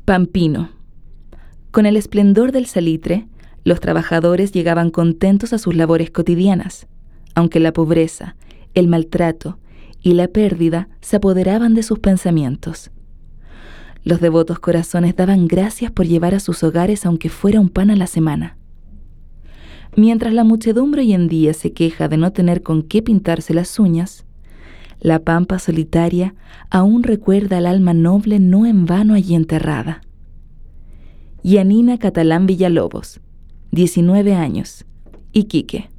Pampino. Con el esplendor del salitre, los trabajadores llegaban contentos a sus labores cotidianas, aunque la pobreza, el maltrato y la pérdida se apoderaban de sus pensamientos. Los devotos corazones daban gracias por llevar a sus hogares aunque fuera un pan a la semana. Mientras la muchedumbre hoy en día se queja de no tener con qué pintarse las uñas, la pampa solitaria aún recuerda al alma noble no en vano allí enterrada. Yanina Catalán Villalobos, 19 años, Iquique.